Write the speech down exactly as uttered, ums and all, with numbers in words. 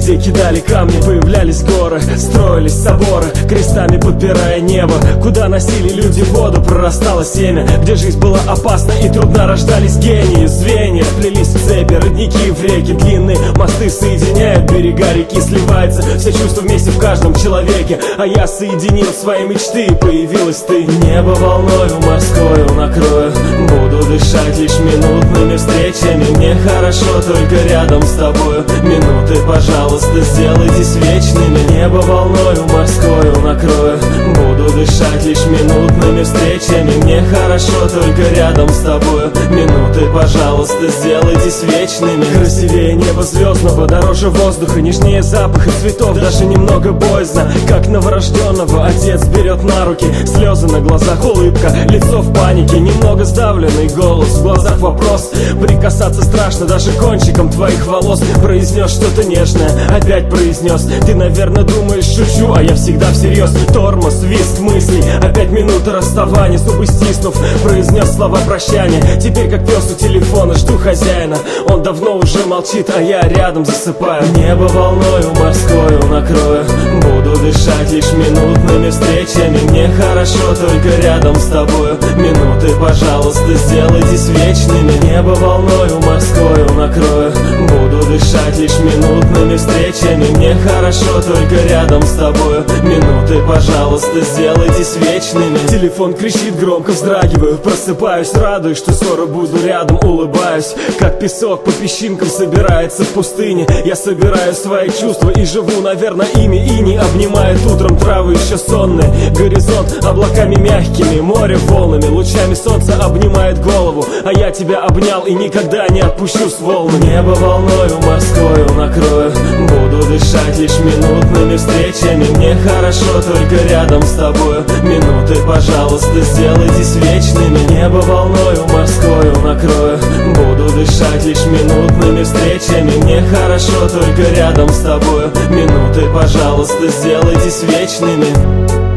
где кидали камни, появлялись горы, строились соборы, крестами подпирая небо. Куда носили люди воду, прорастало семя. Где жизнь была опасна и трудно, рождались гении. Звенья плелись в цепи, родники в реки, длинные мосты соединяют берега реки. Сливается все чувства вместе в каждом человеке, а я соединил свои мечты, и появилась ты. Небо волною морскою накрою, буду дышать лишь минутными встречами. Мне хорошо только рядом с тобою. Минуты, пожалуйста, сделайтесь вечными. Небо волною морскою накрою, буду дышать лишь минутными встречами. Мне хорошо только рядом с тобою. Минуты, пожалуйста, сделайтесь вечными. Красивее неба звездного, дороже воздуха, нежнее запаха цветов. Даже немного боязно, как новорожденного отец берет на руки. Слезы на глазах, улыбка, лицо в панике, немного сдавленный голос, в глазах вопрос. Прикасаться страшно даже кончиком твоих волос. Произнес что-то нежное, опять произнес. Ты, наверное, думаешь, шучу, а я всегда всерьез. Тормоз, визг мыслей, опять минута расставания. Зубы стиснув, произнес слова прощания. Теперь как пес у телефона, жду хозяина. Он давно уже молчит, а я рядом засыпаю. Небо волною морскою накрою, буду дышать лишь минутными встречами. Мне хорошо только рядом с тобою. Минуты, пожалуйста, сделайтесь вечными. Небо волною морскою накрою, буду дышать лишь минутными встречами. Мне хорошо только рядом с тобою. Минуты, пожалуйста, сделайтесь вечными. Телефон кричит громко, вздрагиваю, просыпаюсь, радуюсь, что скоро буду рядом, улыбаюсь. Как песок по песчинкам собирается в пустыне. Я собираю свои чувства и живу, наверное, ими. И не обнимает утром травы еще сонные. Горизонт облаками мягкими, море волнами, лучами солнца обнимает голову. А я тебя обнял и никогда не отпущу с волн. Небо волною морскою накрою, буду дышать лишь минутными встречами. Мне хорошо только рядом с тобою. Минуты, пожалуйста, сделайтесь вечными. Небо волною морскою накрою, буду дышать лишь минутными встречами. Мне хорошо только рядом с тобою. Минуты, пожалуйста, сделайтесь вечными.